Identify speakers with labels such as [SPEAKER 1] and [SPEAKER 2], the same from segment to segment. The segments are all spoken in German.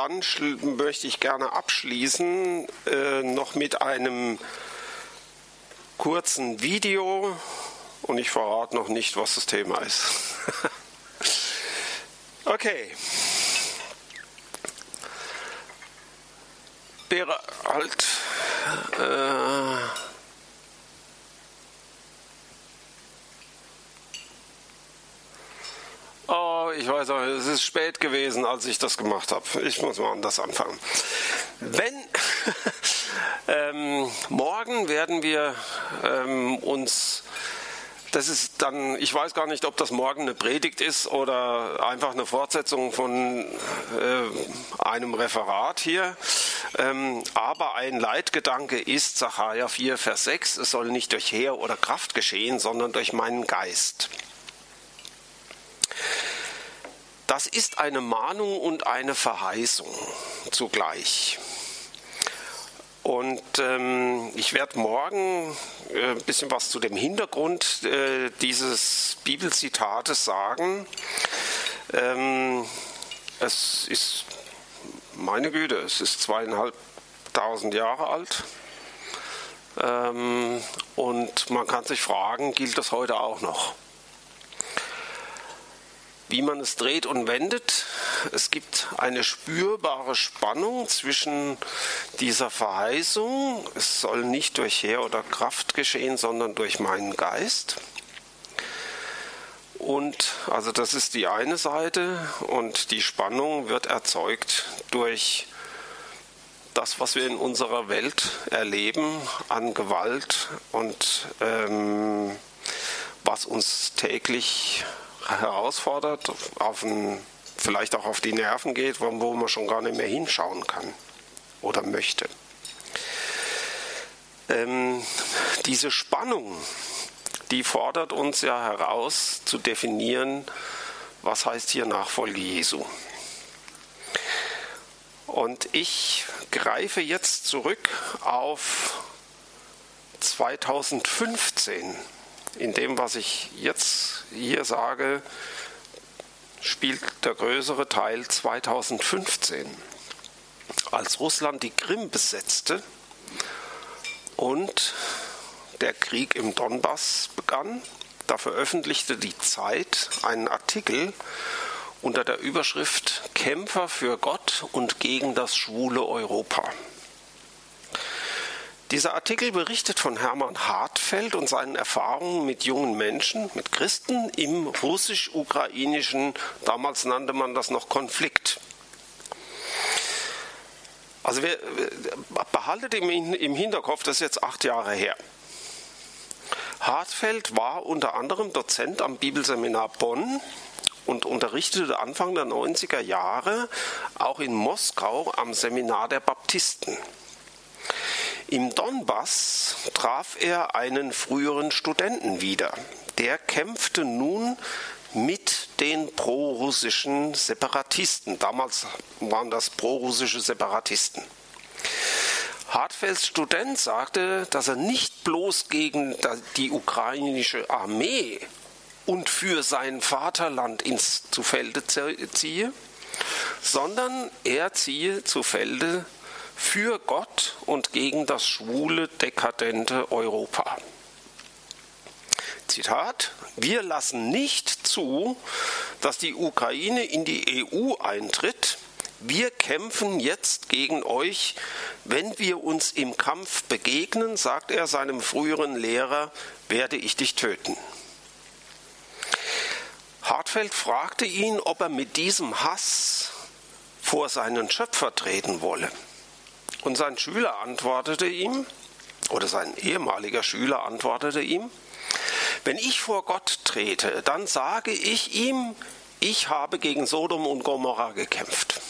[SPEAKER 1] dann möchte ich gerne abschließen noch mit einem kurzen Video und ich verrate noch nicht, was das Thema ist. Okay. Bereit. Oh, ich weiß auch, es ist spät gewesen, als ich das gemacht habe. Ich muss mal anders anfangen. Morgen werden wir uns, das ist dann, ich weiß gar nicht, ob das morgen eine Predigt ist oder einfach eine Fortsetzung von einem Referat hier. Aber ein Leitgedanke ist Sacharja 4, Vers 6, es soll nicht durch Heer oder Kraft geschehen, sondern durch meinen Geist. Das ist eine Mahnung und eine Verheißung zugleich. Und ich werde morgen ein bisschen was zu dem Hintergrund dieses Bibelzitates sagen. Es ist, meine Güte, es ist 2500 Jahre alt. Und man kann sich fragen, gilt das heute auch noch? Wie man es dreht und wendet, es gibt eine spürbare Spannung zwischen dieser Verheißung, es soll nicht durch Heer oder Kraft geschehen, sondern durch meinen Geist. Und also das ist die eine Seite und die Spannung wird erzeugt durch das, was wir in unserer Welt erleben an Gewalt und was uns täglich herausfordert, vielleicht auch auf die Nerven geht, wo man schon gar nicht mehr hinschauen kann oder möchte. Diese Spannung, die fordert uns ja heraus zu definieren, was heißt hier Nachfolge Jesu. Und ich greife jetzt zurück auf 2015. In dem, was ich jetzt hier sage, spielt der größere Teil 2015, als Russland die Krim besetzte und der Krieg im Donbass begann. Da veröffentlichte die Zeit einen Artikel unter der Überschrift Kämpfer für Gott und gegen das schwule Europa. Dieser Artikel berichtet von Hermann Hartfeld und seinen Erfahrungen mit jungen Menschen, mit Christen im russisch-ukrainischen, damals nannte man das noch Konflikt. Also behaltet im Hinterkopf, das ist jetzt 8 Jahre her. Hartfeld war unter anderem Dozent am Bibelseminar Bonn und unterrichtete Anfang der 90er Jahre auch in Moskau am Seminar der Baptisten. Im Donbass traf er einen früheren Studenten wieder. Der kämpfte nun mit den prorussischen Separatisten. Damals waren das prorussische Separatisten. Hartfelds Student sagte, dass er nicht bloß gegen die ukrainische Armee und für sein Vaterland zu Felde ziehe, sondern er ziehe zu Felde für Gott und gegen das schwule, dekadente Europa. Zitat: Wir lassen nicht zu, dass die Ukraine in die EU eintritt. Wir kämpfen jetzt gegen euch. Wenn wir uns im Kampf begegnen, sagt er seinem früheren Lehrer, werde ich dich töten. Hartfeld fragte ihn, ob er mit diesem Hass vor seinen Schöpfer treten wolle. Und sein Schüler antwortete ihm, oder sein ehemaliger Schüler antwortete ihm, wenn ich vor Gott trete, dann sage ich ihm, ich habe gegen Sodom und Gomorra gekämpft.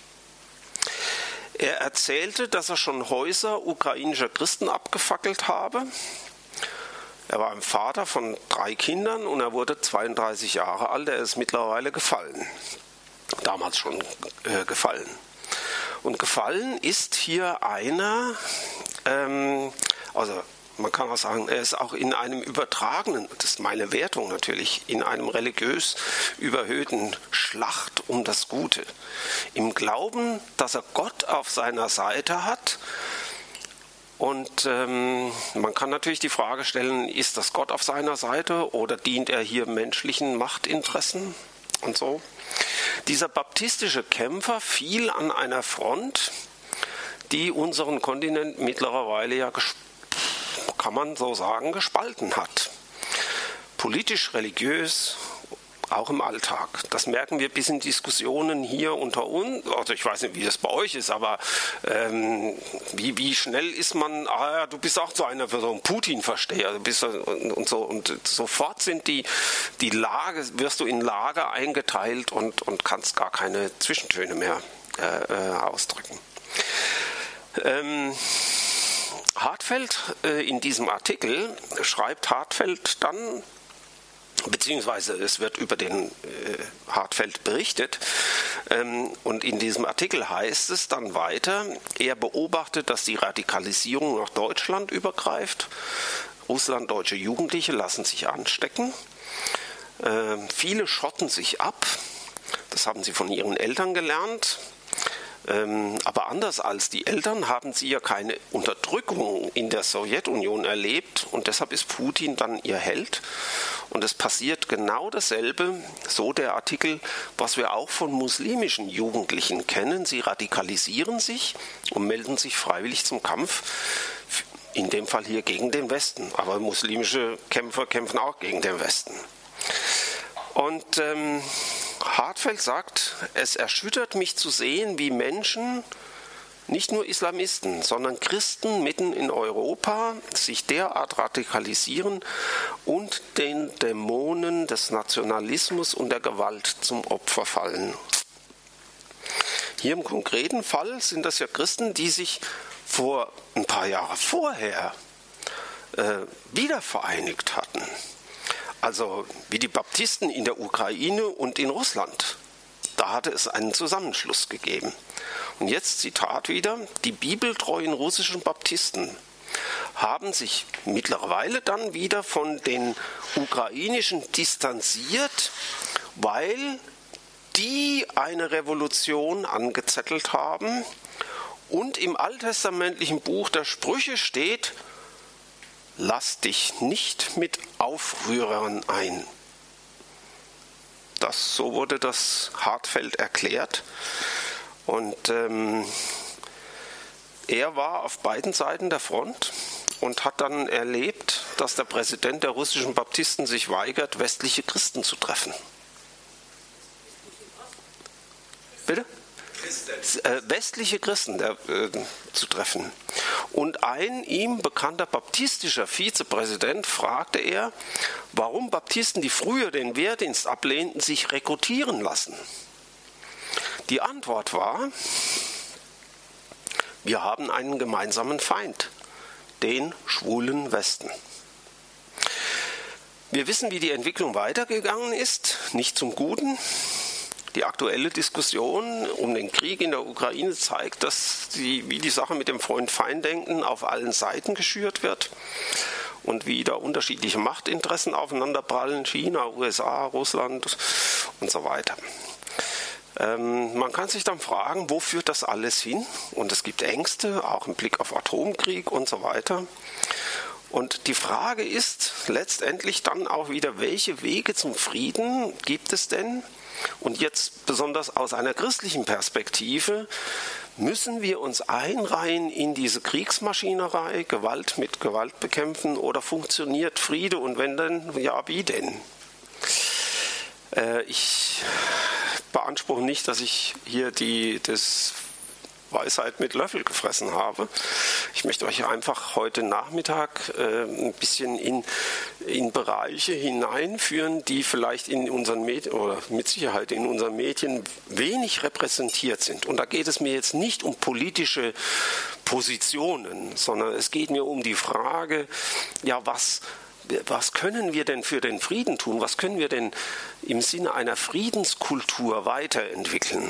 [SPEAKER 1] Er erzählte, dass er schon Häuser ukrainischer Christen abgefackelt habe. Er war ein Vater von 3 Kindern und er wurde 32 Jahre alt. Er ist mittlerweile gefallen. Damals schon gefallen. Und gefallen ist hier einer, also Man kann auch sagen, er ist auch in einem übertragenen, das ist meine Wertung natürlich, in einem religiös überhöhten Schlacht um das Gute. Im Glauben, dass er Gott auf seiner Seite hat. Und man kann natürlich die Frage stellen, ist das Gott auf seiner Seite oder dient er hier menschlichen Machtinteressen und so. Dieser baptistische Kämpfer fiel an einer Front, die unseren Kontinent mittlerweile ja, kann man so sagen, gespalten hat. Politisch, religiös, auch im Alltag. Das merken wir bis in Diskussionen hier unter uns. Also ich weiß nicht, wie das bei euch ist, aber wie schnell ist man, du bist auch so einer für so einen Putin-Versteher und so. Und sofort sind die Lage, wirst du in Lager eingeteilt und kannst gar keine Zwischentöne mehr ausdrücken. Hartfeld in diesem Artikel schreibt Hartfeld dann, beziehungsweise es wird über den Hartfeld berichtet, und in diesem Artikel heißt es dann weiter, er beobachtet, dass die Radikalisierung nach Deutschland übergreift, russlanddeutsche Jugendliche lassen sich anstecken, viele schotten sich ab, das haben sie von ihren Eltern gelernt. Aber anders als die Eltern haben sie ja keine Unterdrückung in der Sowjetunion erlebt und deshalb ist Putin dann ihr Held. Und es passiert genau dasselbe, so der Artikel, was wir auch von muslimischen Jugendlichen kennen. Sie radikalisieren sich und melden sich freiwillig zum Kampf, in dem Fall hier gegen den Westen. Aber muslimische Kämpfer kämpfen auch gegen den Westen. Und Hartfeld sagt, es erschüttert mich zu sehen, wie Menschen, nicht nur Islamisten, sondern Christen mitten in Europa sich derart radikalisieren und den Dämonen des Nationalismus und der Gewalt zum Opfer fallen. Hier im konkreten Fall sind das ja Christen, die sich vor ein paar Jahre vorher wiedervereinigt hatten. Also wie die Baptisten in der Ukraine und in Russland. Da hatte es einen Zusammenschluss gegeben. Und jetzt Zitat wieder, die bibeltreuen russischen Baptisten haben sich mittlerweile dann wieder von den ukrainischen distanziert, weil die eine Revolution angezettelt haben und im alttestamentlichen Buch der Sprüche steht, lass dich nicht mit Aufrührern ein. So wurde das Hartfeld erklärt. Und er war auf beiden Seiten der Front und hat dann erlebt, dass der Präsident der russischen Baptisten sich weigert, westliche Christen zu treffen. Bitte? Westliche Christen zu treffen. Und ein ihm bekannter baptistischer Vizepräsident fragte er, warum Baptisten, die früher den Wehrdienst ablehnten, sich rekrutieren lassen. Die Antwort war, wir haben einen gemeinsamen Feind, den schwulen Westen. Wir wissen, wie die Entwicklung weitergegangen ist, nicht zum Guten. Die aktuelle Diskussion um den Krieg in der Ukraine zeigt, wie die Sache mit dem Freund-Feind-Denken auf allen Seiten geschürt wird und wie da unterschiedliche Machtinteressen aufeinanderprallen, China, USA, Russland und so weiter. Man kann sich dann fragen, wo führt das alles hin? Und es gibt Ängste, auch im Blick auf Atomkrieg und so weiter. Und die Frage ist letztendlich dann auch wieder, welche Wege zum Frieden gibt es denn? Und jetzt besonders aus einer christlichen Perspektive müssen wir uns einreihen in diese Kriegsmaschinerei, Gewalt mit Gewalt bekämpfen oder funktioniert Friede und wenn denn, ja wie denn? Ich beanspruche nicht, dass ich hier das Weisheit mit Löffel gefressen habe. Ich möchte euch einfach heute Nachmittag ein bisschen in Bereiche hineinführen, die vielleicht in unseren Medien oder mit Sicherheit in unseren Medien wenig repräsentiert sind. Und da geht es mir jetzt nicht um politische Positionen, sondern es geht mir um die Frage, ja, was können wir denn für den Frieden tun? Was können wir denn im Sinne einer Friedenskultur weiterentwickeln?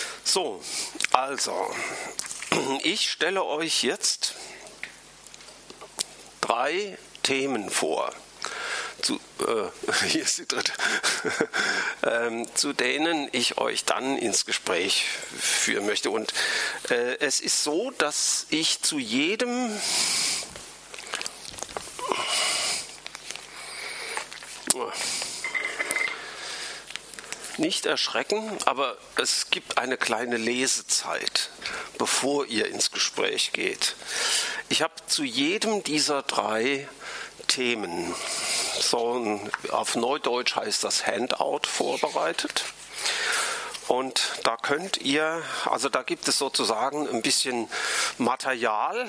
[SPEAKER 1] So, also, ich stelle euch jetzt 3 Themen vor. Hier ist die dritte, zu denen ich euch dann ins Gespräch führen möchte. Und es ist so, dass ich zu jedem nicht erschrecken, aber es gibt eine kleine Lesezeit, bevor ihr ins Gespräch geht. Ich habe zu jedem dieser 3 Themen, so auf Neudeutsch heißt das Handout, vorbereitet. Und da könnt ihr, also da gibt es sozusagen ein bisschen Material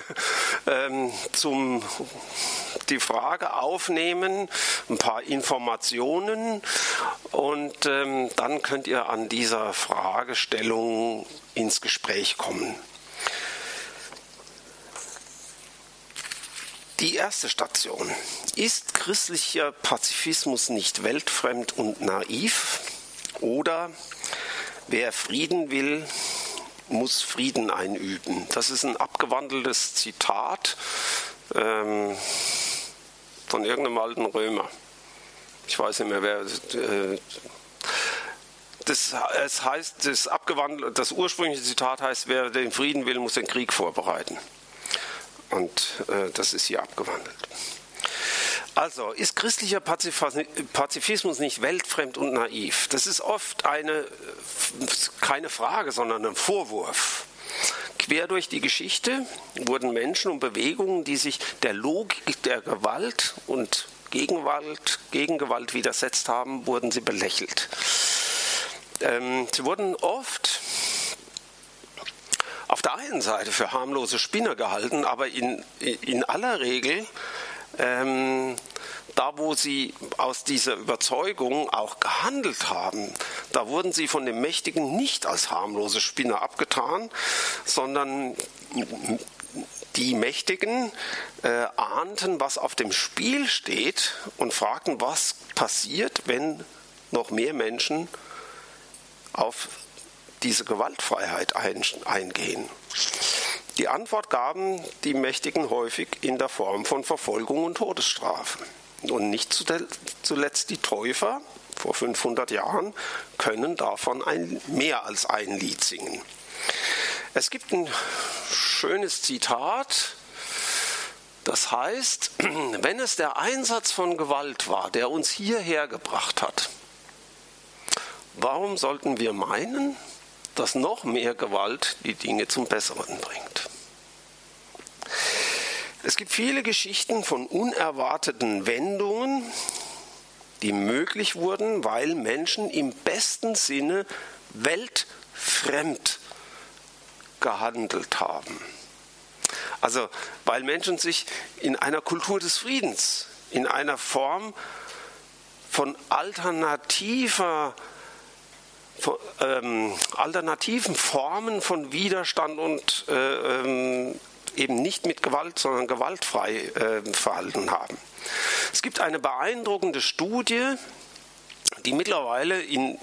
[SPEAKER 1] zum die Frage aufnehmen, ein paar Informationen und dann könnt ihr an dieser Fragestellung ins Gespräch kommen. Die erste Station. Ist christlicher Pazifismus nicht weltfremd und naiv? Oder wer Frieden will, muss Frieden einüben? Das ist ein abgewandeltes Zitat von irgendeinem alten Römer. Ich weiß nicht mehr, wer. Es heißt, das ursprüngliche Zitat heißt, wer den Frieden will, muss den Krieg vorbereiten. Und das ist hier abgewandelt. Also, ist christlicher Pazifismus nicht weltfremd und naiv? Das ist oft keine Frage, sondern ein Vorwurf. Quer durch die Geschichte wurden Menschen und Bewegungen, die sich der Logik der Gewalt und Gegengewalt widersetzt haben, wurden sie belächelt. Sie wurden oft auf der einen Seite für harmlose Spinner gehalten, aber in aller Regel, da wo sie aus dieser Überzeugung auch gehandelt haben, da wurden sie von den Mächtigen nicht als harmlose Spinner abgetan, sondern die Mächtigen ahnten, was auf dem Spiel steht und fragten, was passiert, wenn noch mehr Menschen auf diese Gewaltfreiheit eingehen. Die Antwort gaben die Mächtigen häufig in der Form von Verfolgung und Todesstrafe. Und nicht zuletzt die Täufer vor 500 Jahren können davon mehr als ein Lied singen. Es gibt ein schönes Zitat, das heißt, wenn es der Einsatz von Gewalt war, der uns hierher gebracht hat, warum sollten wir meinen, dass noch mehr Gewalt die Dinge zum Besseren bringt? Es gibt viele Geschichten von unerwarteten Wendungen, die möglich wurden, weil Menschen im besten Sinne weltfremd gehandelt haben. Also weil Menschen sich in einer Kultur des Friedens, in einer Form von alternativen Formen von Widerstand und eben nicht mit Gewalt, sondern gewaltfrei verhalten haben. Es gibt eine beeindruckende Studie, die mittlerweile in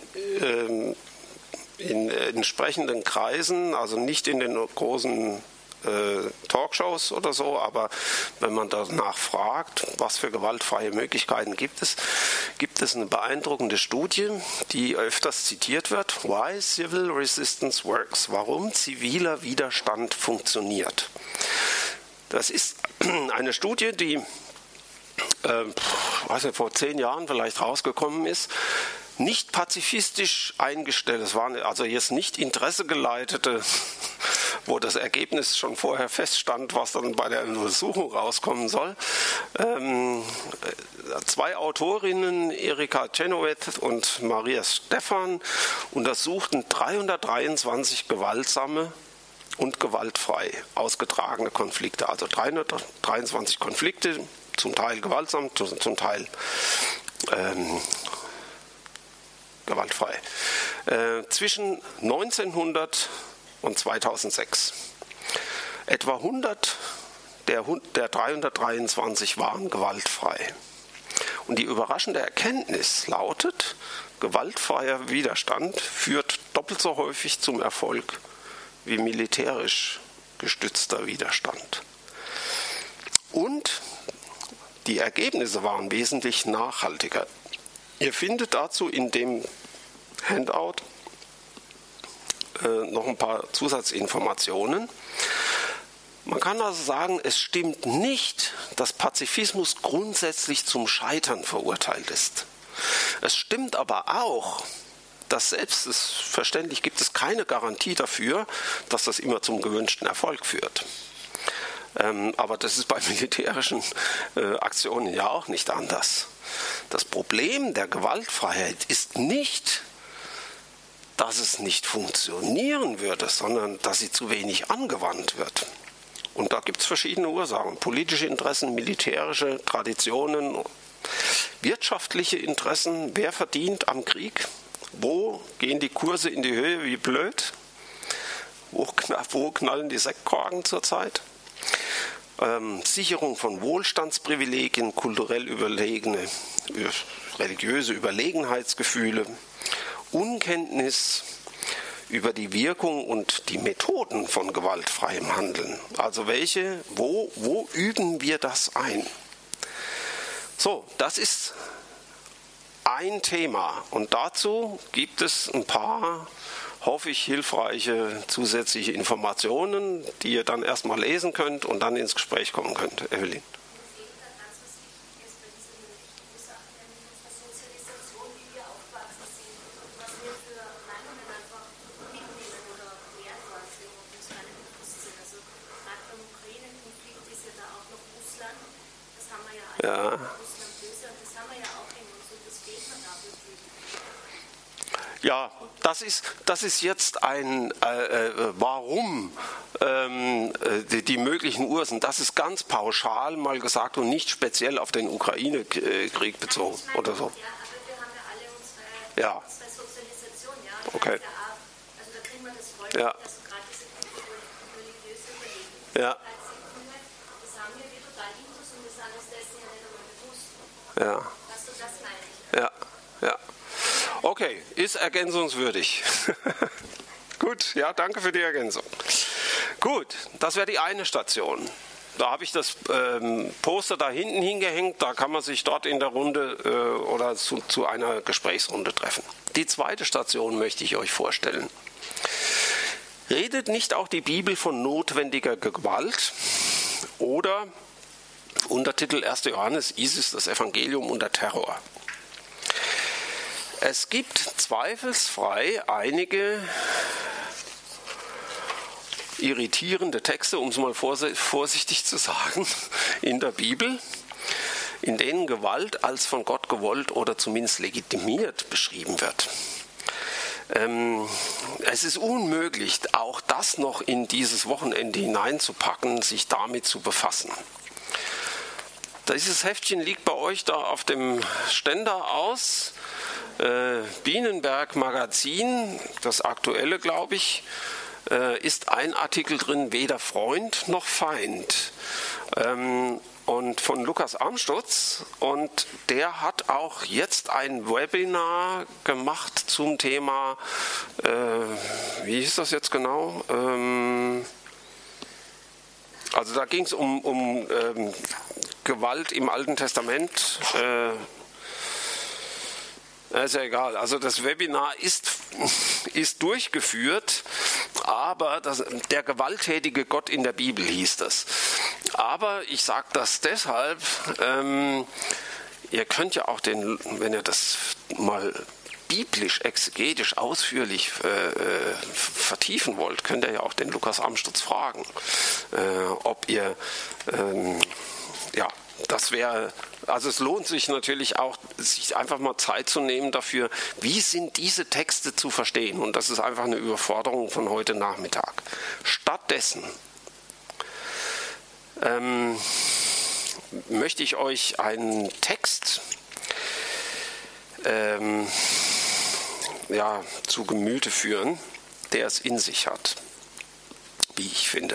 [SPEAKER 1] entsprechenden Kreisen, also nicht in den großen Talkshows oder so, aber wenn man danach fragt, was für gewaltfreie Möglichkeiten gibt es eine beeindruckende Studie, die öfters zitiert wird, Why Civil Resistance Works, warum ziviler Widerstand funktioniert. Das ist eine Studie, die vor 10 Jahren vielleicht rausgekommen ist, nicht pazifistisch eingestellt. Es waren also jetzt nicht interessegeleitete, wo das Ergebnis schon vorher feststand, was dann bei der Untersuchung rauskommen soll. 2 Autorinnen, Erika Chenoweth und Maria Stephan, untersuchten 323 gewaltsame und gewaltfrei ausgetragene Konflikte. Also 323 Konflikte, zum Teil gewaltsam, zum Teil gewaltfrei. Zwischen 1900 und 2006. Etwa 100 der 323 waren gewaltfrei. Und die überraschende Erkenntnis lautet, gewaltfreier Widerstand führt doppelt so häufig zum Erfolg wie militärisch gestützter Widerstand. Und die Ergebnisse waren wesentlich nachhaltiger. Ihr findet dazu in dem Handout noch ein paar Zusatzinformationen. Man kann also sagen, es stimmt nicht, dass Pazifismus grundsätzlich zum Scheitern verurteilt ist. Es stimmt aber auch, dass selbstverständlich gibt es keine Garantie dafür, dass das immer zum gewünschten Erfolg führt. Aber das ist bei militärischen Aktionen ja auch nicht anders. Das Problem der Gewaltfreiheit ist nicht, dass es nicht funktionieren würde, sondern dass sie zu wenig angewandt wird. Und da gibt es verschiedene Ursachen. Politische Interessen, militärische Traditionen, wirtschaftliche Interessen. Wer verdient am Krieg? Wo gehen die Kurse in die Höhe wie blöd? Wo knallen die Sektkorken zurzeit? Sicherung von Wohlstandsprivilegien, kulturell überlegene, religiöse Überlegenheitsgefühle, Unkenntnis über die Wirkung und die Methoden von gewaltfreiem Handeln. Also wo üben wir das ein? So, das ist ein Thema und dazu gibt es ein paar, hoffe ich, hilfreiche zusätzliche Informationen, die ihr dann erstmal lesen könnt und dann ins Gespräch kommen könnt. Evelyn. Ja. Ja, das ist jetzt ein warum die möglichen Ursachen. Das ist ganz pauschal mal gesagt und nicht speziell auf den Ukraine-Krieg bezogen oder so. Ja, aber wir haben ja alle unsere Sozialisation, ja. Okay. Also da kriegen wir das Volk, ja. Also gerade diese religiöse Überlegung. Ja. Das haben wir total Intus und das alles dessen ja nicht einmal bewusst. Ja. Also das meine ich. Ja, ja. Okay, ist ergänzungswürdig. Gut, ja, danke für die Ergänzung. Gut, das wäre die eine Station. Da habe ich das Poster da hinten hingehängt, da kann man sich dort in der Runde oder zu einer Gesprächsrunde treffen. Die zweite Station möchte ich euch vorstellen. Redet nicht auch die Bibel von notwendiger Gewalt? Oder Untertitel 1. Johannes, ISIS, das Evangelium unter Terror. Es gibt zweifelsfrei einige irritierende Texte, um es mal vorsichtig zu sagen, in der Bibel, in denen Gewalt als von Gott gewollt oder zumindest legitimiert beschrieben wird. Es ist unmöglich, auch das noch in dieses Wochenende hineinzupacken, sich damit zu befassen. Dieses Heftchen liegt bei euch da auf dem Ständer aus. Bienenberg Magazin, das aktuelle, glaube ich, ist ein Artikel drin, weder Freund noch Feind. Und von Lukas Armstutz, und der hat auch jetzt ein Webinar gemacht zum Thema, wie hieß das jetzt genau? Also da ging es um Gewalt im Alten Testament. Ist ja egal. Also das Webinar ist durchgeführt, aber der gewalttätige Gott in der Bibel hieß das. Aber ich sage das deshalb, ihr könnt ja auch wenn ihr das mal biblisch, exegetisch, ausführlich vertiefen wollt, könnt ihr ja auch den Lukas Armstutz fragen, ob ihr, das wäre, also es lohnt sich natürlich auch, sich einfach mal Zeit zu nehmen dafür, wie sind diese Texte zu verstehen, und das ist einfach eine Überforderung von heute Nachmittag. Stattdessen möchte ich euch einen Text zu Gemüte führen, der es in sich hat, wie ich finde.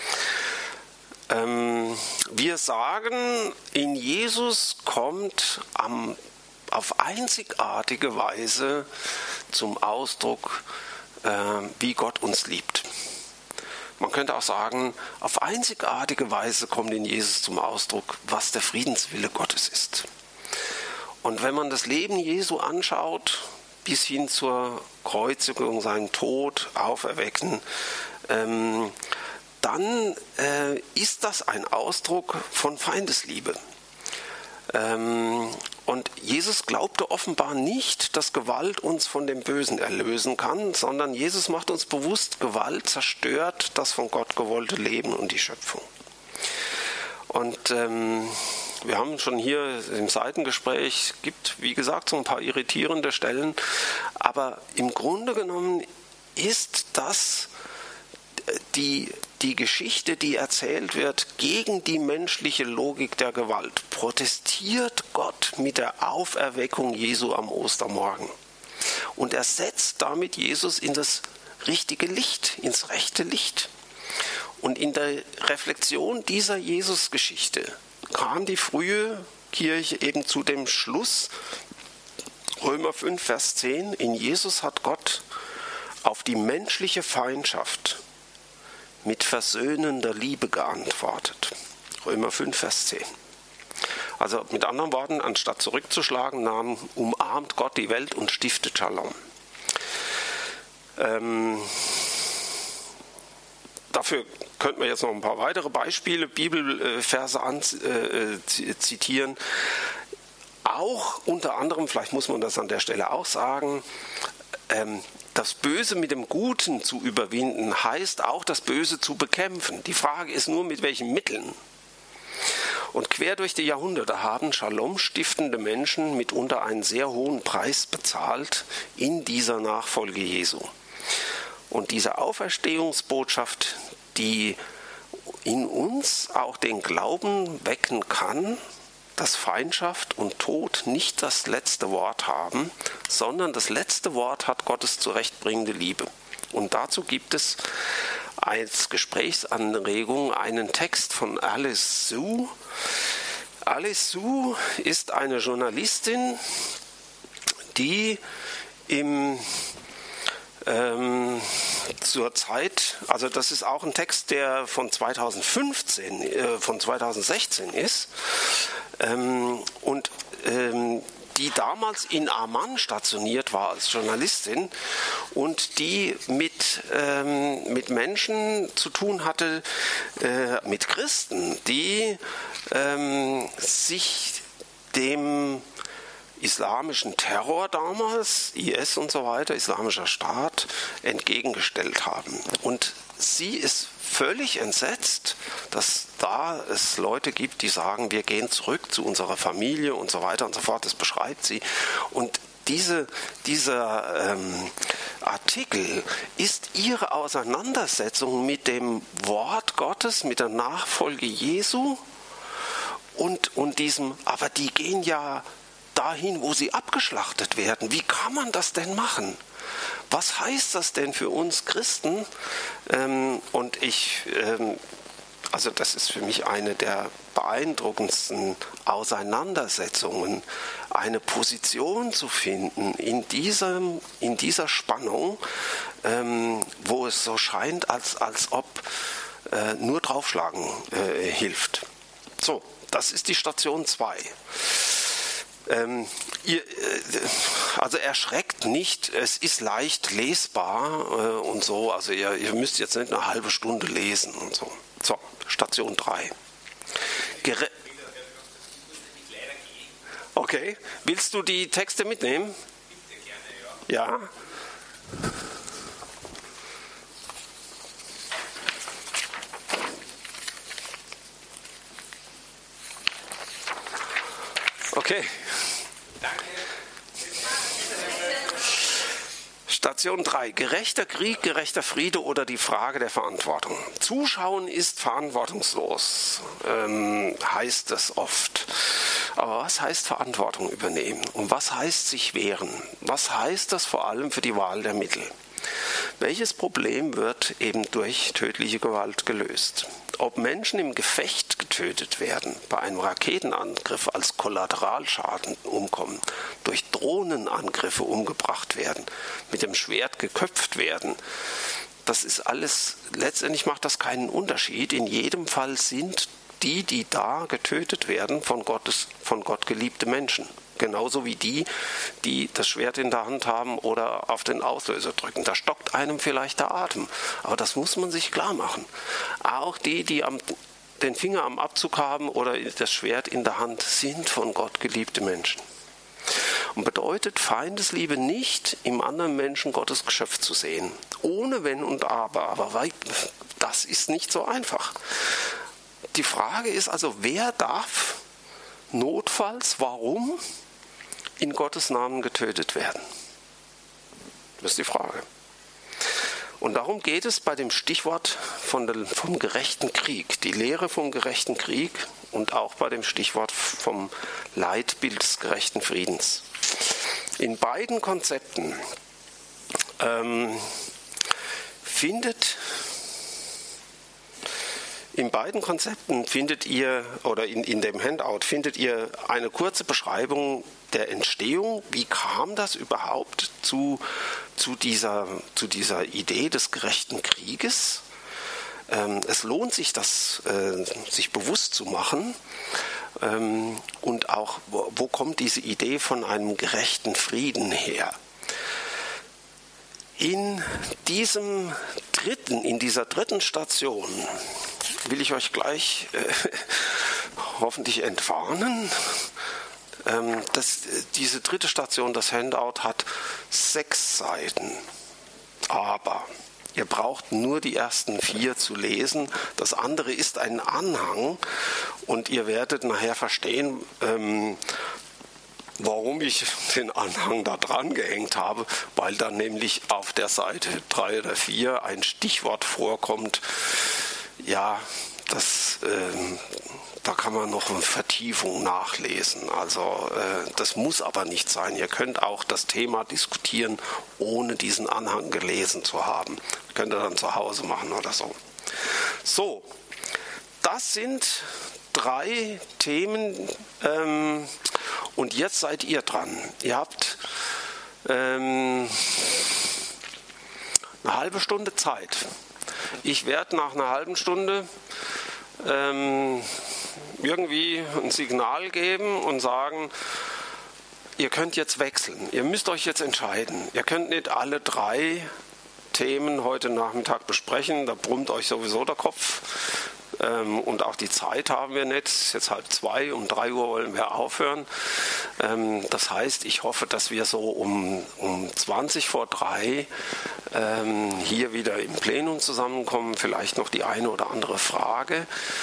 [SPEAKER 1] Wir sagen, in Jesus kommt auf einzigartige Weise zum Ausdruck, wie Gott uns liebt. man könnte auch sagen, auf einzigartige Weise kommt in Jesus zum Ausdruck, was der Friedenswille Gottes ist. Und wenn man das Leben Jesu anschaut, bis hin zur Kreuzigung, seinen Tod, Auferwecken, dann ist das ein Ausdruck von Feindesliebe. Und Jesus glaubte offenbar nicht, dass Gewalt uns von dem Bösen erlösen kann, sondern Jesus macht uns bewusst, Gewalt zerstört das von Gott gewollte Leben und die Schöpfung. Und wir haben schon hier im Seitengespräch, gibt wie gesagt so ein paar irritierende Stellen, aber im Grunde genommen ist das die Geschichte, die erzählt wird, gegen die menschliche Logik der Gewalt. Protestiert Gott mit der Auferweckung Jesu am Ostermorgen. Und er setzt damit Jesus in das richtige Licht, ins rechte Licht. Und in der Reflexion dieser Jesus-Geschichte kam die frühe Kirche eben zu dem Schluss, Römer 5, Vers 10, in Jesus hat Gott auf die menschliche Feindschaft mit versöhnender Liebe geantwortet. Römer 5, Vers 10. Also mit anderen Worten, anstatt zurückzuschlagen, umarmt Gott die Welt und stiftet Shalom. Dafür könnten wir jetzt noch ein paar weitere Beispiele, Bibelverse zitieren. Auch unter anderem, vielleicht muss man das an der Stelle auch sagen, das Böse mit dem Guten zu überwinden, heißt auch das Böse zu bekämpfen. Die Frage ist nur, mit welchen Mitteln. Und quer durch die Jahrhunderte haben Shalom-stiftende Menschen mitunter einen sehr hohen Preis bezahlt in dieser Nachfolge Jesu. Und diese Auferstehungsbotschaft, die in uns auch den Glauben wecken kann, dass Feindschaft und Tod nicht das letzte Wort haben, sondern das letzte Wort hat Gottes zurechtbringende Liebe. Und dazu gibt es als Gesprächsanregung einen Text von Alice Su. Alice Su ist eine Journalistin, die zur Zeit, also das ist auch ein Text, der von 2016 ist, die damals in Amman stationiert war als Journalistin und die mit Menschen zu tun hatte, mit Christen, die sich dem islamischen Terror damals, IS und so weiter, Islamischer Staat, entgegengestellt haben. Und sie ist völlig entsetzt, dass da es Leute gibt, die sagen, wir gehen zurück zu unserer Familie und so weiter und so fort. Das beschreibt sie. Und dieser Artikel ist ihre Auseinandersetzung mit dem Wort Gottes, mit der Nachfolge Jesu und diesem, aber die gehen ja dahin, wo sie abgeschlachtet werden. Wie kann man das denn machen? Was heißt das denn für uns Christen? Also das ist für mich eine der beeindruckendsten Auseinandersetzungen, eine Position zu finden in dieser Spannung, wo es so scheint, als ob nur draufschlagen hilft. So, das ist die Station 2. Also erschreckt nicht, es ist leicht lesbar und so, also ihr müsst jetzt nicht eine halbe Stunde lesen und so. So, Station 3. Okay, willst du die Texte mitnehmen?
[SPEAKER 2] Bitte, gerne,
[SPEAKER 1] Ja. Okay. Station 3. Gerechter Krieg, gerechter Friede oder die Frage der Verantwortung. Zuschauen ist verantwortungslos, heißt es oft. Aber was heißt Verantwortung übernehmen? Und was heißt sich wehren? Was heißt das vor allem für die Wahl der Mittel? Welches Problem wird eben durch tödliche Gewalt gelöst? Ob Menschen im Gefecht getötet werden, bei einem Raketenangriff als Kollateralschaden umkommen, durch Drohnenangriffe umgebracht werden, mit dem Schwert geköpft werden, das ist alles, letztendlich macht das keinen Unterschied. In jedem Fall sind die da getötet werden, von Gott geliebte Menschen. Genauso wie die das Schwert in der Hand haben oder auf den Auslöser drücken. Da stockt einem vielleicht der Atem. Aber das muss man sich klar machen. Auch die den Finger am Abzug haben oder das Schwert in der Hand, sind von Gott geliebte Menschen. Und bedeutet Feindesliebe nicht, im anderen Menschen Gottes Geschöpf zu sehen. Ohne Wenn und Aber. Aber das ist nicht so einfach. Die Frage ist also, wer darf notfalls, warum in Gottes Namen getötet werden? Das ist die Frage. Und darum geht es bei dem Stichwort vom gerechten Krieg, die Lehre vom gerechten Krieg und auch bei dem Stichwort vom Leitbild des gerechten Friedens. In beiden Konzepten findet ihr, oder in dem Handout findet ihr eine kurze Beschreibung der Entstehung. Wie kam das überhaupt zu dieser Idee des gerechten Krieges? Es lohnt sich, das sich bewusst zu machen. Und auch, wo kommt diese Idee von einem gerechten Frieden her? In dieser dritten Station will ich euch gleich hoffentlich entwarnen. Diese dritte Station, das Handout, hat 6 Seiten. Aber ihr braucht nur die ersten 4 zu lesen. Das andere ist ein Anhang und ihr werdet nachher verstehen, warum ich den Anhang da dran gehängt habe, weil dann nämlich auf der Seite 3 oder 4 ein Stichwort vorkommt. Ja, da kann man noch eine Vertiefung nachlesen. Also das muss aber nicht sein. Ihr könnt auch das Thema diskutieren, ohne diesen Anhang gelesen zu haben. Könnt ihr dann zu Hause machen oder so. So, das sind 3 Themen und jetzt seid ihr dran. Ihr habt eine halbe Stunde Zeit. Ich werde nach einer halben Stunde irgendwie ein Signal geben und sagen, ihr könnt jetzt wechseln, ihr müsst euch jetzt entscheiden. Ihr könnt nicht alle 3 Themen heute Nachmittag besprechen, da brummt euch sowieso der Kopf. Und auch die Zeit haben wir nicht, es ist jetzt 1:30, um 3 Uhr wollen wir aufhören. Das heißt, ich hoffe, dass wir so um 3:20 hier wieder im Plenum zusammenkommen, vielleicht noch die eine oder andere Frage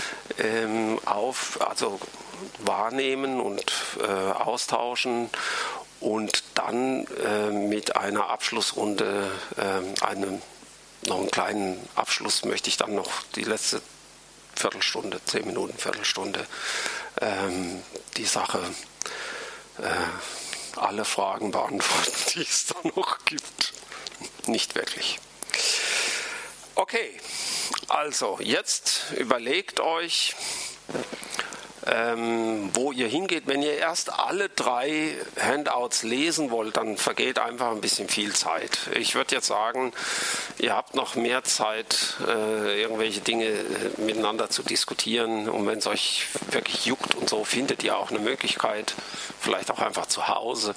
[SPEAKER 1] wahrnehmen und austauschen und dann mit einer Abschlussrunde, noch einen kleinen Abschluss möchte ich dann noch die letzte Viertelstunde, 10 Minuten, Viertelstunde, die Sache, alle Fragen beantworten, die es da noch gibt. Nicht wirklich. Okay, also jetzt überlegt euch, wo ihr hingeht. Wenn ihr erst alle 3 Handouts lesen wollt, dann vergeht einfach ein bisschen viel Zeit. Ich würde jetzt sagen, ihr habt noch mehr Zeit, irgendwelche Dinge miteinander zu diskutieren. Und wenn es euch wirklich juckt und so, findet ihr auch eine Möglichkeit, vielleicht auch einfach zu Hause.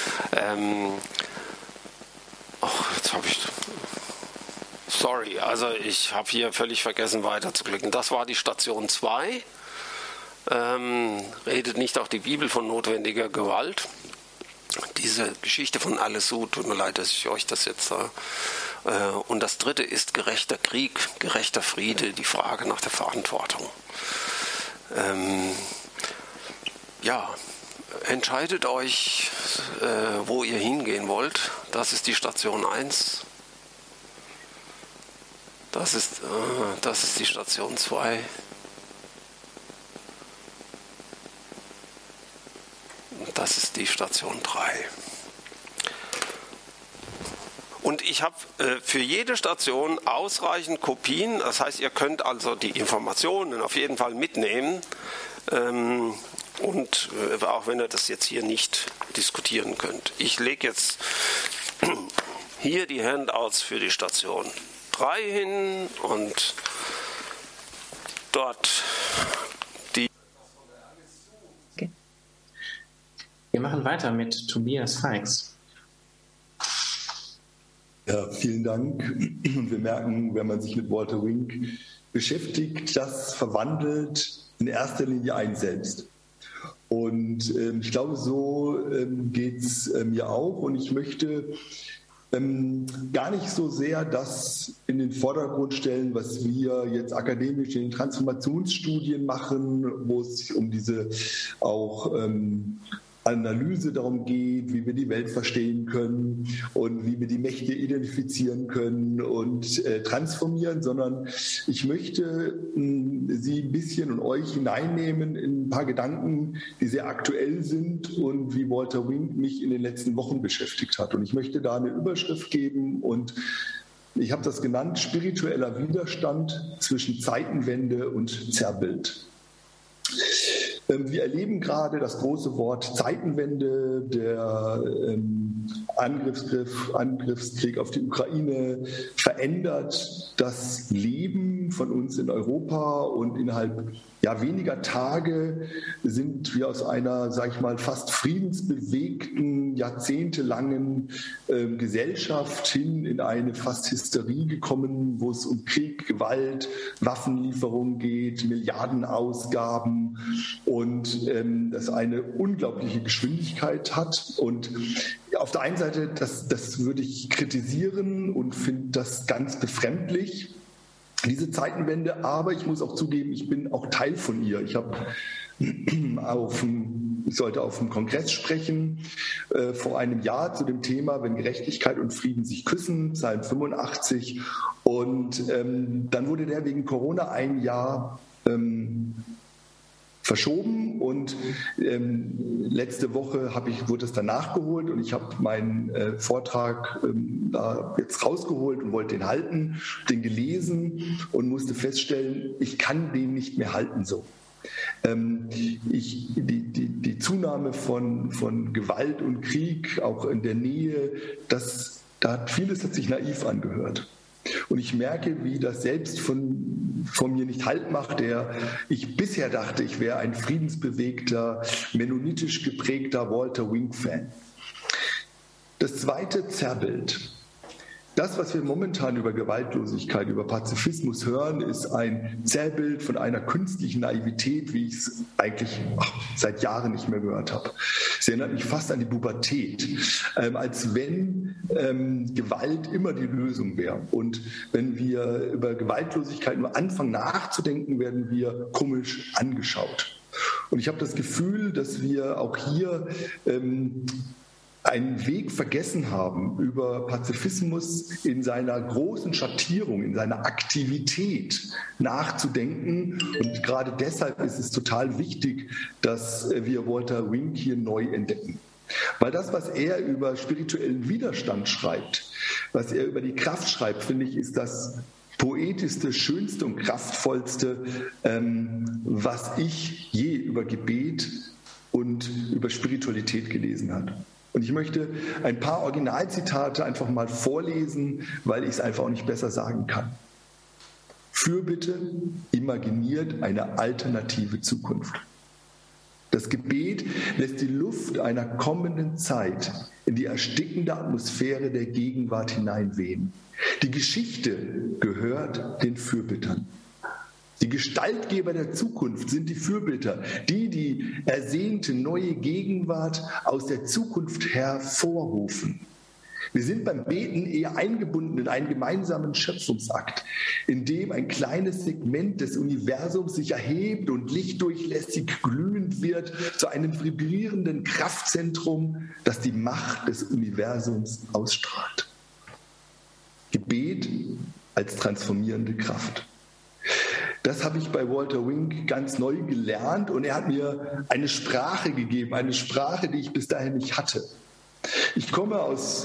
[SPEAKER 1] Jetzt habe ich... Sorry, also ich habe hier völlig vergessen weiterzuklicken. Das war die Station 2. Redet nicht auch die Bibel von notwendiger Gewalt. Diese Geschichte von Alessou, tut mir leid, dass ich euch das jetzt und das 3. ist gerechter Krieg, gerechter Friede, die Frage nach der Verantwortung. Entscheidet euch, wo ihr hingehen wollt. Das ist die Station 1. Das ist die Station 2. Das ist die Station 3. Und ich habe für jede Station ausreichend Kopien. Das heißt, ihr könnt also die Informationen auf jeden Fall mitnehmen. Und auch wenn ihr das jetzt hier nicht diskutieren könnt. Ich lege jetzt hier die Handouts für die Station frei hin und dort die...
[SPEAKER 3] Okay. Wir machen weiter mit Tobias Feix.
[SPEAKER 4] Ja, vielen Dank. Und wir merken, wenn man sich mit Walter Wink beschäftigt, das verwandelt in erster Linie einen selbst. Und ich glaube, so geht es mir auch. Und ich möchte gar nicht so sehr das in den Vordergrund stellen, was wir jetzt akademisch in den Transformationsstudien machen, wo es sich um diese auch Analyse darum geht, wie wir die Welt verstehen können und wie wir die Mächte identifizieren können und transformieren, sondern ich möchte Sie ein bisschen und euch hineinnehmen in ein paar Gedanken, die sehr aktuell sind und wie Walter Wink mich in den letzten Wochen beschäftigt hat. Und ich möchte da eine Überschrift geben und ich habe das genannt, spiritueller Widerstand zwischen Zeitenwende und Zerrbild. Wir erleben gerade das große Wort Zeitenwende, der Angriffskrieg auf die Ukraine verändert das Leben von uns in Europa und innerhalb weniger Tage sind wir aus einer, sage ich mal, fast friedensbewegten, jahrzehntelangen Gesellschaft hin in eine fast Hysterie gekommen, wo es um Krieg, Gewalt, Waffenlieferung geht, Milliardenausgaben und das eine unglaubliche Geschwindigkeit hat. Und auf der einen Seite, das würde ich kritisieren und finde das ganz befremdlich, diese Zeitenwende, aber ich muss auch zugeben, ich bin auch Teil von ihr. Ich sollte auf dem Kongress sprechen vor einem Jahr zu dem Thema, wenn Gerechtigkeit und Frieden sich küssen, Psalm 85. Und dann wurde der wegen Corona ein Jahr verschoben und letzte Woche wurde es dann nachgeholt und ich habe meinen Vortrag da jetzt rausgeholt und wollte den halten, den gelesen und musste feststellen, ich kann den nicht mehr halten so. Die Zunahme von Gewalt und Krieg, auch in der Nähe, vieles hat sich naiv angehört. Und ich merke, wie das selbst von mir nicht Halt macht, der ich bisher dachte, ich wäre ein friedensbewegter, mennonitisch geprägter Walter Wink-Fan. Das zweite Zerrbild. Das, was wir momentan über Gewaltlosigkeit, über Pazifismus hören, ist ein Zerrbild von einer künstlichen Naivität, wie ich es eigentlich seit Jahren nicht mehr gehört habe. Es erinnert mich fast an die Pubertät, als wenn Gewalt immer die Lösung wäre. Und wenn wir über Gewaltlosigkeit nur anfangen nachzudenken, werden wir komisch angeschaut. Und ich habe das Gefühl, dass wir auch hier einen Weg vergessen haben, über Pazifismus in seiner großen Schattierung, in seiner Aktivität nachzudenken. Und gerade deshalb ist es total wichtig, dass wir Walter Wink hier neu entdecken. Weil das, was er über spirituellen Widerstand schreibt, was er über die Kraft schreibt, finde ich, ist das poetischste, schönste und kraftvollste, was ich je über Gebet und über Spiritualität gelesen habe. Und ich möchte ein paar Originalzitate einfach mal vorlesen, weil ich es einfach auch nicht besser sagen kann. Fürbitte imaginiert eine alternative Zukunft. Das Gebet lässt die Luft einer kommenden Zeit in die erstickende Atmosphäre der Gegenwart hineinwehen. Die Geschichte gehört den Fürbittern. Die Gestaltgeber der Zukunft sind die Fürbitter, die ersehnte neue Gegenwart aus der Zukunft hervorrufen. Wir sind beim Beten eher eingebunden in einen gemeinsamen Schöpfungsakt, in dem ein kleines Segment des Universums sich erhebt und lichtdurchlässig glühend wird zu einem vibrierenden Kraftzentrum, das die Macht des Universums ausstrahlt. Gebet als transformierende Kraft. Das habe ich bei Walter Wink ganz neu gelernt und er hat mir eine Sprache gegeben, eine Sprache, die ich bis dahin nicht hatte. Ich komme aus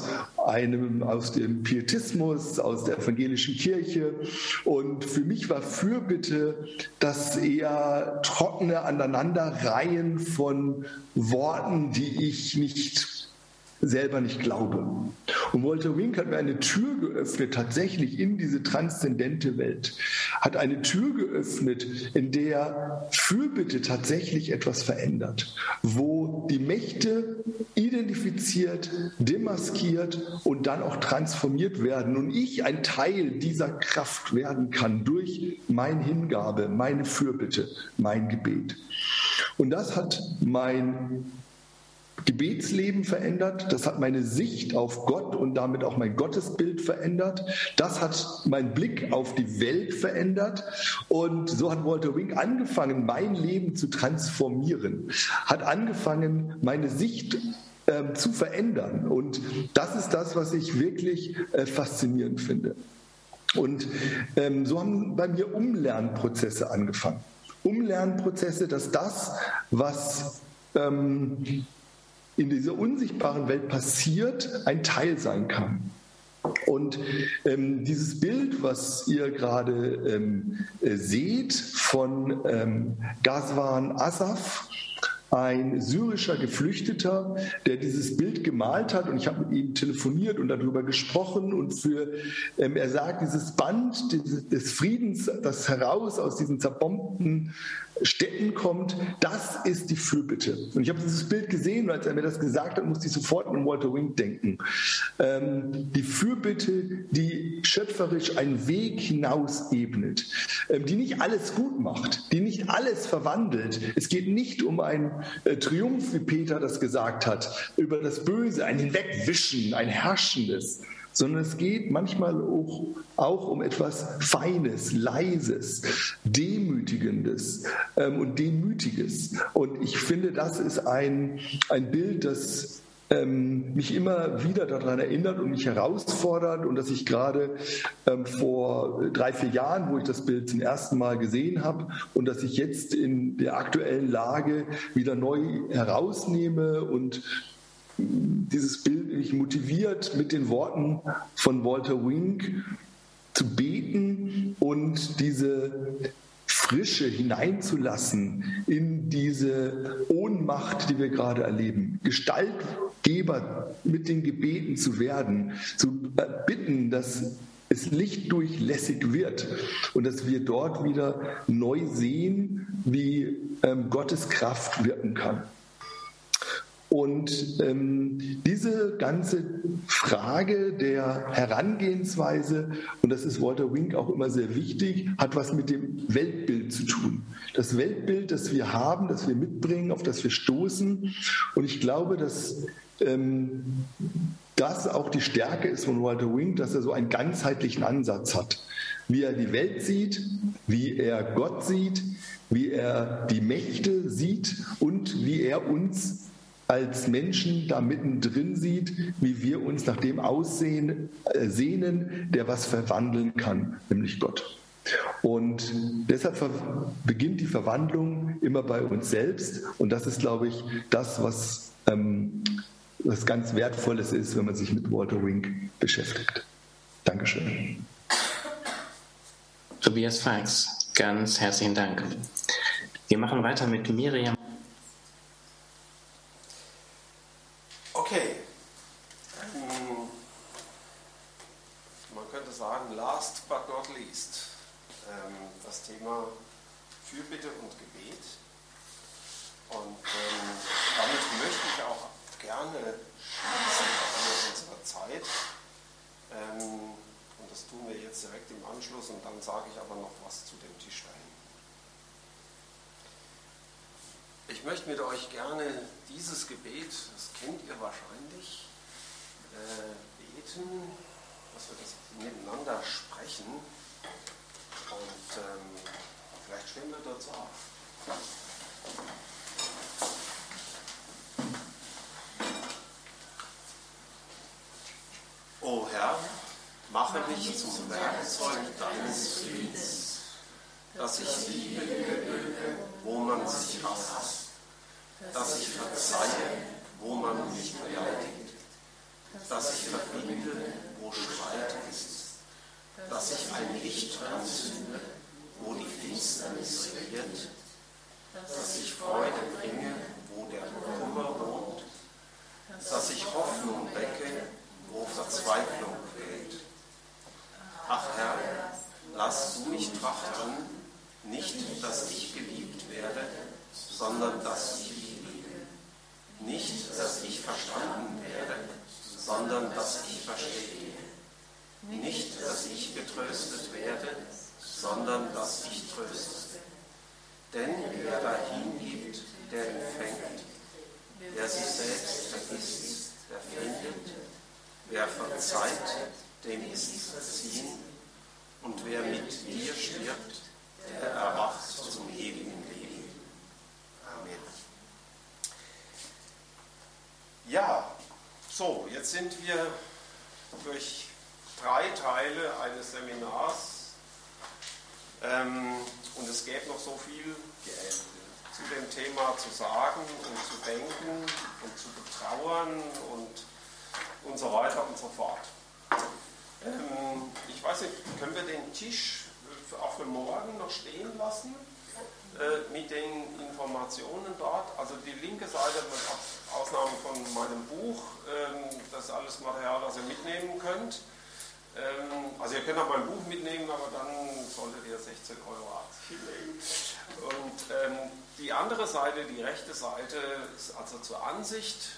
[SPEAKER 4] dem Pietismus, aus der evangelischen Kirche und für mich war Fürbitte das eher trockene Aneinanderreihen von Worten, die ich nicht selber nicht glaube. Und Walter Wink hat mir eine Tür geöffnet, tatsächlich in diese transzendente Welt. Hat eine Tür geöffnet, in der Fürbitte tatsächlich etwas verändert. Wo die Mächte identifiziert, demaskiert und dann auch transformiert werden. Und ich ein Teil dieser Kraft werden kann durch meine Hingabe, meine Fürbitte, mein Gebet. Und das hat mein Gebetsleben verändert, das hat meine Sicht auf Gott und damit auch mein Gottesbild verändert, das hat meinen Blick auf die Welt verändert und so hat Walter Wink angefangen, mein Leben zu transformieren, hat angefangen, meine Sicht zu verändern und das ist das, was ich wirklich faszinierend finde. Und so haben bei mir Umlernprozesse angefangen. Umlernprozesse, dass das, was in dieser unsichtbaren Welt passiert, ein Teil sein kann. Und dieses Bild, was ihr gerade seht von Ghazwan Asaf, ein syrischer Geflüchteter, der dieses Bild gemalt hat und ich habe mit ihm telefoniert und darüber gesprochen und er sagt, dieses Band des Friedens, das heraus aus diesen zerbombten Städten kommt, das ist die Fürbitte. Und ich habe dieses Bild gesehen und als er mir das gesagt hat, musste ich sofort an Walter Wink denken. Die Fürbitte, die schöpferisch einen Weg hinaus ebnet, die nicht alles gut macht, die nicht alles verwandelt. Es geht nicht um einen Triumph, wie Peter das gesagt hat, über das Böse, ein Hinwegwischen, ein Herrschendes, sondern es geht manchmal auch um etwas Feines, Leises, Demütigendes und Demütiges. Und ich finde, das ist ein Bild, das mich immer wieder daran erinnert und mich herausfordert und dass ich gerade vor 3-4 Jahren, wo ich das Bild zum ersten Mal gesehen habe und dass ich jetzt in der aktuellen Lage wieder neu herausnehme und dieses Bild mich motiviert, mit den Worten von Walter Wink zu beten und diese Frische hineinzulassen in diese Ohnmacht, die wir gerade erleben. Gestaltgeber mit den Gebeten zu werden, zu bitten, dass es lichtdurchlässig wird und dass wir dort wieder neu sehen, wie Gottes Kraft wirken kann. Und diese ganze Frage der Herangehensweise, und das ist Walter Wink auch immer sehr wichtig, hat was mit dem Weltbild zu tun. Das Weltbild, das wir haben, das wir mitbringen, auf das wir stoßen. Und ich glaube, dass das auch die Stärke ist von Walter Wink, dass er so einen ganzheitlichen Ansatz hat. Wie er die Welt sieht, wie er Gott sieht, wie er die Mächte sieht und wie er uns als Menschen da mittendrin sieht, wie wir uns nach dem sehnen, der was verwandeln kann, nämlich Gott. Und deshalb beginnt die Verwandlung immer bei uns selbst. Und das ist, glaube ich, das, was ganz Wertvolles ist, wenn man sich mit Walter Wink beschäftigt. Dankeschön.
[SPEAKER 3] Tobias Faix, ganz herzlichen Dank. Wir machen weiter mit Miriam.
[SPEAKER 1] Okay, man könnte sagen, last but not least, das Thema Fürbitte und Gebet. Und damit möchte ich auch gerne schließen in unserer Zeit. Und das tun wir jetzt direkt im Anschluss und dann sage ich aber noch was zu den Tischlein. Ich möchte mit euch gerne dieses Gebet, das kennt ihr wahrscheinlich, beten, dass wir das miteinander sprechen und vielleicht stehen wir dazu auf. O Herr, mache mich zum Werkzeug deines Friedens, dass ich Liebe übe, wo man sich hasst, dass ich verzeihe, wo man mich beleidigt, dass ich verbinde, wo Streit ist, dass ich ein Licht anzünde, wo die Finsternis regiert, dass ich Freude bringe, wo der Kummer wohnt, dass ich Hoffnung wecke, wo Verzweiflung quält. Ach Herr, lass du mich trachten, nicht, dass ich geliebt werde, sondern dass ich liebe. Nicht, dass ich verstanden werde, sondern dass ich verstehe. Nicht, dass ich getröstet werde, sondern dass ich tröste. Denn wer dahin gibt, der empfängt. Wer sich selbst vergisst, der findet. Wer verzeiht, dem ist verziehen. Und wer mit dir stirbt, der erwacht zum ewigen Leben. Amen. Ja, so, jetzt sind wir durch 3 Teile eines Seminars und es gäbe noch so viel zu dem Thema zu sagen und zu denken und zu betrauern und so weiter und so fort. Ich weiß nicht, können wir den Tisch auch für morgen noch stehen lassen mit den Informationen dort? Also die linke Seite mit Ausnahme von meinem Buch, das ist alles Material, das ihr mitnehmen könnt. Also ihr könnt auch mein Buch mitnehmen, aber dann solltet ihr 16 € Aktie nehmen. Und die andere Seite, die rechte Seite, ist also zur Ansicht.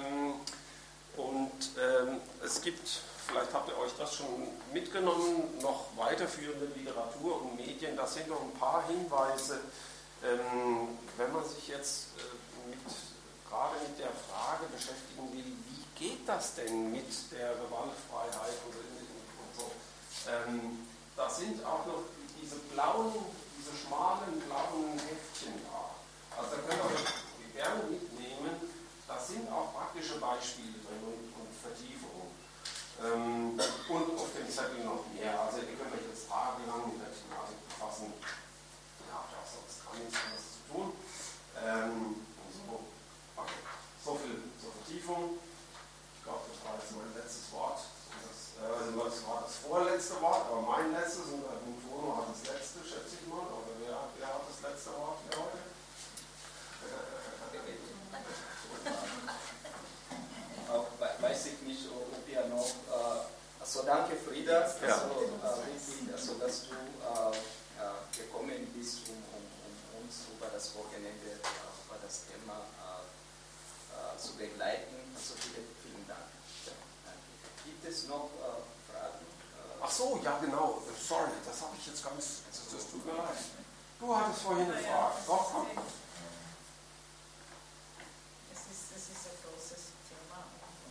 [SPEAKER 1] Es gibt, vielleicht habt ihr euch das schon mitgenommen, noch weiterführende Literatur und Medien. Da sind noch ein paar Hinweise, wenn man sich jetzt gerade mit der Frage beschäftigen will, wie geht das denn mit der Gewaltfreiheit und so. Da sind auch noch diese schmalen blauen Heftchen da. Also da könnt ihr euch gerne mitnehmen. Da sind auch praktische Beispiele drin und Vertiefungen. Und auf dem Zettel noch mehr. Also ihr könnt euch jetzt tagelang mit der Thematik befassen. Ihr habt auch sonst gar nichts anderes zu tun. Okay. So viel zur Vertiefung. Ich glaube, das war jetzt mein letztes Wort. Das war das vorletzte Wort, aber mein letztes, und Fono hat das letzte, schätze ich mal. Oder wer hat das letzte Wort für heute?
[SPEAKER 2] Weiß ich nicht, ob ihr noch. Also danke Frieda, dass du gekommen bist, um uns über das Wochenende, über das Thema zu begleiten. Also vielen Dank. Gibt es noch Fragen?
[SPEAKER 1] Ach so, ja genau. Sorry, das habe ich jetzt ganz. Das tut mir leid. Du hattest vorhin eine Frage. Doch, komm.
[SPEAKER 5] Es ist ein großes Thema.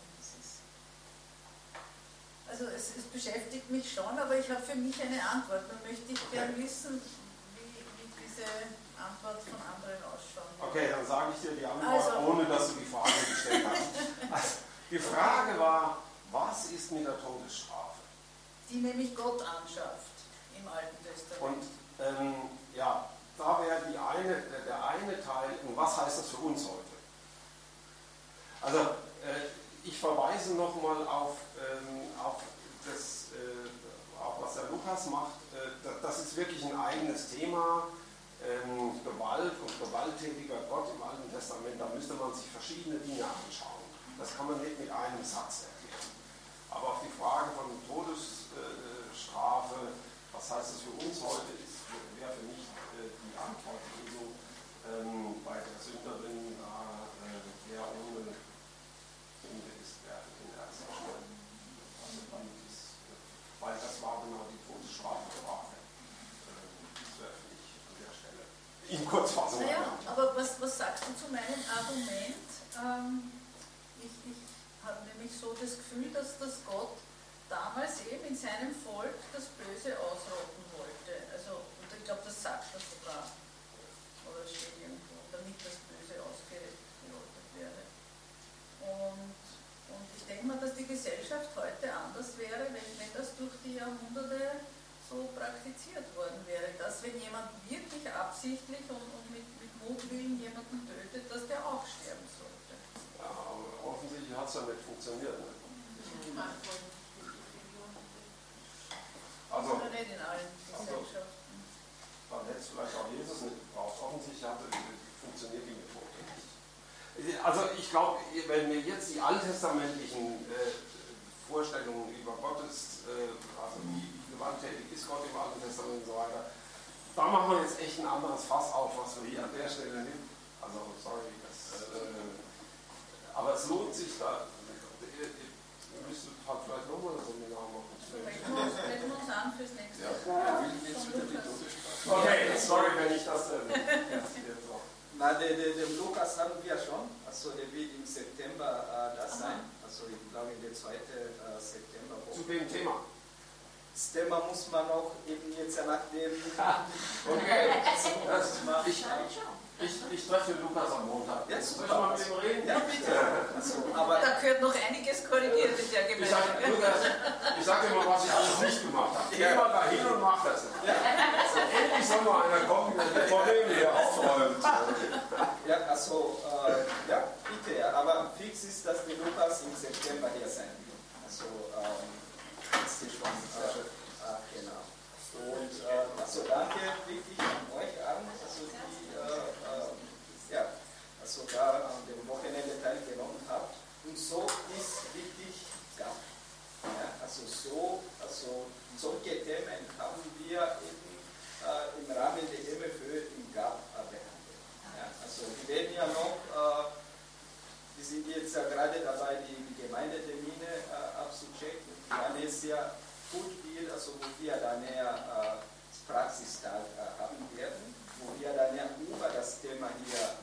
[SPEAKER 5] Also es beschäftigt mich schon, aber ich habe für mich eine Antwort. Dann möchte ich gerne wissen, wie diese Antwort von anderen ausschaut.
[SPEAKER 1] Okay, dann sage ich dir die Antwort, ohne dass du die Frage gestellt hast. Also, die Frage war, was ist mit der Todesstrafe?
[SPEAKER 5] Die nämlich Gott anschafft im Alten Testament.
[SPEAKER 1] Und ja, da wäre der eine Teil, und was heißt das für uns heute? Also ich verweise nochmal auf das, auch was der Lukas macht. Das ist wirklich ein eigenes Thema. Gewalt und gewalttätiger Gott im Alten Testament, da müsste man sich verschiedene Dinge anschauen. Das kann man nicht mit einem Satz erklären. Aber auf die Frage von Todesstrafe, was heißt das für uns heute, wäre für mich die Antwort Jesu bei der Sünderin, wer ohne Sünde ist, wer den ersten Schritt. Also weil das war genau die Todesstrafe. Das wäre für mich an der Stelle in Kurzfassung.
[SPEAKER 5] Naja, aber was sagst du zu meinem Argument? Ich habe nämlich so das Gefühl, dass Gott damals eben in seinem Volk das Böse ausrotten wollte. Also, und ich glaube, das sagt er sogar. Oder es steht irgendwo, damit das Böse ausgerottet werde. Und ich denke mal, dass die Gesellschaft heute anders wäre, wenn das durch die Jahrhunderte so praktiziert worden wäre. Dass wenn jemand wirklich absichtlich und mit Mutwillen jemanden tötet, dass der auch sterben sollte.
[SPEAKER 1] Ja, aber offensichtlich hat es ja nicht funktioniert. Ne? Also,
[SPEAKER 5] oder nicht in allen Gesellschaften.
[SPEAKER 1] Dann hätte es vielleicht auch Jesus nicht gebraucht. Offensichtlich funktioniert die Methode nicht. Also ich glaube, wenn wir jetzt die alttestamentlichen Vorstellungen über Gottes, also wie gewalttätig ist Gott im Alten Testament und so weiter, da machen wir jetzt echt ein anderes Fass auf, was wir hier an der Stelle nehmen. Also, sorry, aber es lohnt sich da. Ihr müsstet halt vielleicht nochmal ein Seminar machen.
[SPEAKER 5] Sprechen wir uns an fürs nächste Jahr.
[SPEAKER 1] Okay, sorry, wenn ich das.
[SPEAKER 2] Na, den Lukas haben wir schon. Also, der wird im September da sein. Also, ich glaube, in der 2. September.
[SPEAKER 1] Zu dem Thema.
[SPEAKER 2] Das Thema muss man auch eben jetzt nach dem.
[SPEAKER 1] Okay, ich treffe Lukas am Montag.
[SPEAKER 2] Ja,
[SPEAKER 1] soll ich mal mit ihm reden?
[SPEAKER 2] Ja, bitte. Also, aber
[SPEAKER 5] Da gehört noch einiges korrigiert in der Gemeinde.
[SPEAKER 1] Ich sage dir mal, was ich alles nicht gemacht habe. Geh mal da hin und mach das. Endlich soll mal einer kommen, der Probleme hier aufräumt.
[SPEAKER 2] ja, also, ja, bitte. Ja. Aber fix ist, dass der Lukas im September hier sein wird. Also, ist hier schon. Genau. Und also danke wirklich an euch allen, also die ja, also da an dem Wochenende teilgenommen habt. Und so ist wirklich GAP. Ja, also solche Themen haben wir eben im Rahmen der MFÖ im GAP behandelt. Ja, also wir werden ja noch, wir sind jetzt ja gerade dabei, die Gemeindetermine abzuchecken. Wann es ja gut wird, also wo wir dann Praxistag haben werden, wo wir dann ja über das Thema hier